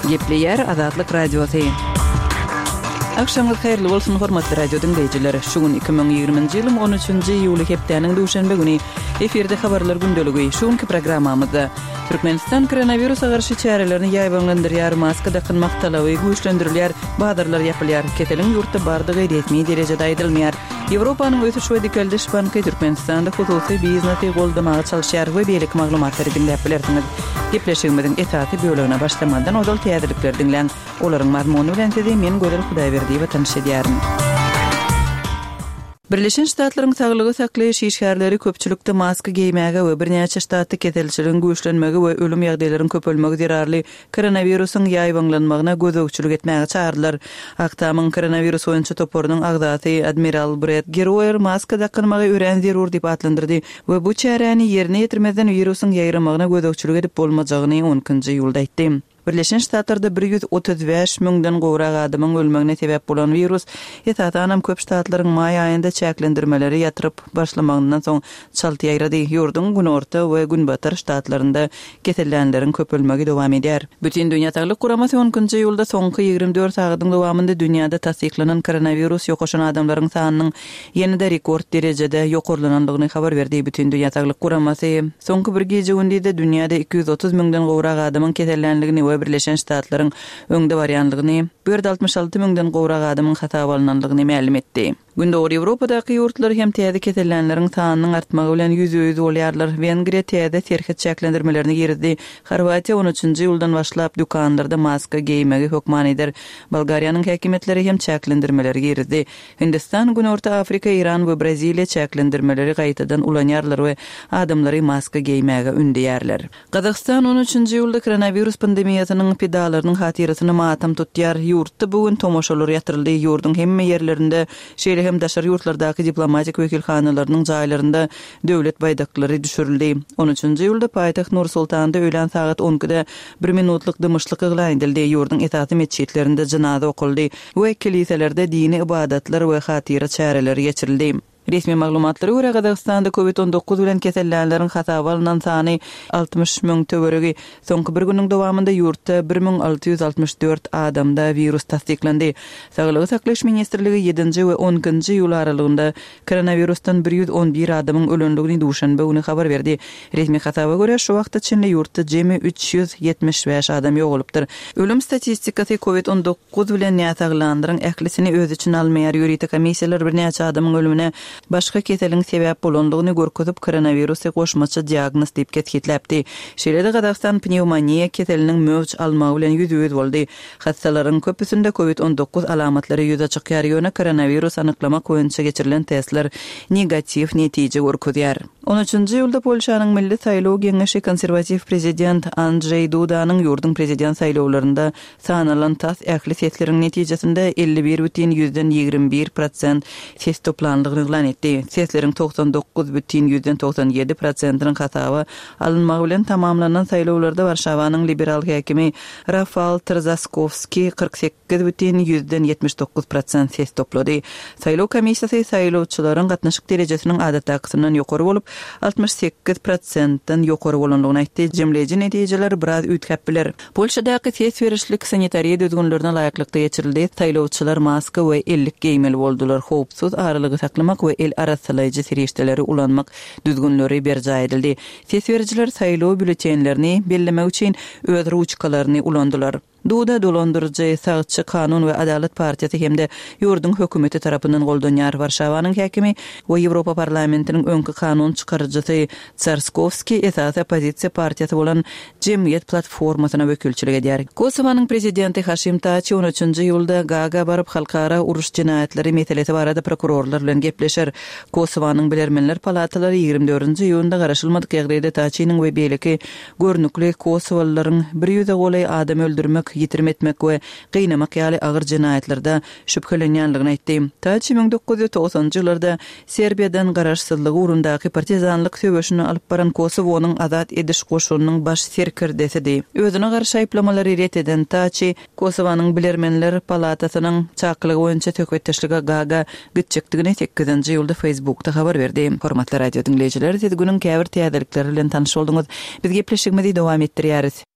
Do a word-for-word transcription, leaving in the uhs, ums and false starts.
Gepleyer Azatlyk Radiosu. Akşamlar hayırlı bolsun hormatly radio dinleyijileri. Şugun iki bin ýygrymynjy ýylyň on üçünji ýuly hepdeniň duşanbe güni eferde habarlar gündeligi. Şuňky programmamyzda Türkmenistan koronawirusa garşy çärelerini ýaýbanlandyrýar, maska takynmak talaby güýçlendirilýär, badarlar ýapylýar. Keteliň ýurtda bardygy resmi derejede aýdylmýar. Ýewropanyň öýsü şo dikeldiş banky Türkmenistanda hususy biznesi goldamagy çalyşýar we beýlik maglumatlary dinläp bilersiňiz. Gepleşigimiziň etaty bölügine başlamadan odal täzelikler dinleň. Olaryň mazmuny bilen sizi men Gödel Hudaýberdi we tanış edýärim. Birleşen Ştatlaryň saglygy saklaýyş işgärleri köpçülükde maska giýmäge we birnäçe ştatda ketelçiligiň güýçlenmegi we ölüm ýagdaýlarynyň köpelmegi zerarly koronawirusyň ýaýbanlanmagyna gözegçilik etmäge çağırdylar. Aktamyň koronavirus boýunça toporunyň agdaty Admiral Brett Geroyer maska takynmagy ören zerur diýip atlandyrdy we bu çäreni ýerine ýetirmeden wirusyň ýaýramagyna gözegçilik edip bolmajagyny onunçy ýylda aýtdy. Birleşen Ştatlarda bir ýüz otuz beş müňden gowrak adamyň ölmegine sebäp bolan virus ýetatanam köp ştatlaryň maý aýynda çäklendirmeleri ýatyryp başlamagyndan soň çalty ýaýrady. Ýurdun günorta we günbatar ştatlarynda kesellenleriň köpelmegi dowam edýär. Bütün dünýä Saglyk Guramasy onunçy ýylda soňky ýygrimi dört sagatyň dowamynda dünýäde tasdiklanan koronavirus ýokaşan adamlaryň sanynyň ýene-de rekord derejede ýokurlananlygyny habar berdi. Bütün dünýä Saglyk Guramasy soňky bir gece gündizde dünýäde iki yüz otuz müňden gowrak adamyň kesellenligini Birleşen Ştatlaryň öňde barýanlygyny, bir yüz altmış alty müňden gowrak adamyň hata bolanynyny ma'lum etdi. Gündäki Ýewropadaky ýurtlar hem täze kesellenleriň sanynyň artmagy bilen ýüz-ýüz bolýarlar. Wengriýa täze terhet çäklendirmelerini girdi. Horwatiýa on üçünji ýyldan başlap dükanlarda maska giýmegi hökman eder. Bolgariýanyň häkimetleri hem çäklendirmeleri girdi. Hindistan, Günorta Afrika, Iran we Braziliýa çäklendirmeleri gaýtadan ulanýarlar we adamlary maska giýmege ündäýärler. Gazaqstan on üçünji ýylda koronavirus pandemiýasynyň pedalarynyň hatyrasyny matam tutýar. Ýurtda bugün tomoşalar ýatyryldy. Ýurdun hemme ýerlerinde şeýle hem daşary ýurtlardaky diplomatik wekilhanalarynyň jaýlarynda döwlet baýdaklary düşürildi. on üçünji ýylda paýtaxt Nur Sultanda öýlen saat onda bir minutlyk dymyşlyk eglan edildi. Ýurdun etaty meçitlerinde janaza okuldy we kiliselerde dini ibadatlar we hatyra çäreleri geçirildi. Resmi maglumatlara göre Gazaqstanda covid on dokuz bilen kesellenleriň hata bolunan sany altmış müň töweregi. Soňky bir güniň dowamynda ýurtda bir bin alty ýüz altmış dört adamda virus tasdiklandi. Saglyk saklaýyş ministrligi ýedinji we onunçy ýyl aralygynda koronavirusdan bir yüz on bir adamyň ölendigini duşanbe güni habar berdi. Resmi hataba göre şu wagtda Çinli ýurtda jemi üç yüz ýetmiş beş adam ýogulypdyr. Ölüm statistikasy covid on dokuz bilen ýataglandyryň ählisini öz için almaýar ýuridik komissiýalar birnäçe adamyň ölümine başga keseliň sebäp bolandygyny görkezip koronavirusy goşmaça diagnoz diýip ketgitläpdi. Şeýle-de Gazaqstan pneumoniýa keseliniň mövç almagy bilen ýüz-ýüz boldy. Hastalaryň köpüsinde covid on dokuz alamatlary ýüze çykýar ýöne koronavirus anyklamak boýunça geçirilen testler negativ netije görkezýär. on üçünji ýylda Polşanyň Milli Saýlaw Geňeşi konserwativ prezident Andrzej Dudanyň ýurdun prezident saýlawlarynda sanalan tas ähli sesleriň netijesinde elli bir бүтүн yüzden ýygrimi bir prosent ses toplandygyny etdi. Sesleriň toksan dokuz бүтүn yüzden toksan ýedi prosentynyň hataby alınmagy bilen tamamlanan saýlawlarda Warşawanyň liberal häkimi Rafal Trzaskovski kırk sekiz бүтүn yüzden ýetmiş dokuz prosent ses toplady. Saýlaw komissiýasy saýlawçylaryň gatnaşyk derejesiniň adatdakysynyň ýokary bolup altmış sekiz prosentden ýokary bolandygyny aýtdy. Jemleji netijeler biraz üýtkäpler. Polşadaky ses berişlik sanitariýa düzgünlerine laýyklykda geçirildi. Saýlawçylar maska we ellik giýmeli boldular. Howpsuz aralygy saklamak we el arasalaýjy serişdeleri ulanmak düzgünleri berja edildi. Ses bericiler saýlaw bülletenlerini bellemek üçin öz ruçkalaryny ulandylar. Duda dolandırıcı sağçı kanun ve adalet partiyası hemde ýurdun hökümeti tarapından goldanýar. Warşawanyň häkimi we Ýewropa parlamentiniň öňkü kanun çykarjysy Trzaskovski esas opozisiýa partiyasy bolan Jemgyýet platformasyna wekilçilik edýär. Kosowanyň prezidenti Haşim Taçy on üçünji ýylda Gaga baryp halkara uruş jinaýatleri meselesi barada prokurorlar bilen gepleşer. Kosowanyň bilermenler palatalary ýygrimi dördünji ýylda garaşylmadyk ýagdaýda Taçynyň we beýleki görnükli Kosowalylaryň bir ýüze golay adam öldürmek, yitirmetmek we gıynamak ýaly agyr jinaýatlerde şüphelenýänligini aýtdy. Taçy bin dokuz ýüz togsanjy ýyllarda Serbiýadan garaşsyzlygy urundaky partizanlyk söwüşini alyp baran Kosowanyň azat ediş goşunynyň baş serkirdesidi. Özüne garşy aýplamalary ret eden Taçy Kosowanyň bilermenler palatasynyň çaklygy boýunça töketdeşlige Gaga gitjekdigini sekkizinji ýylda Facebookda habar berdi. Hormatly radio dinleýijiler, siz günüň käbir täzelikleri bilen tanyş bolduňyz. Biz gepleşigimizi dowam etdirýäris.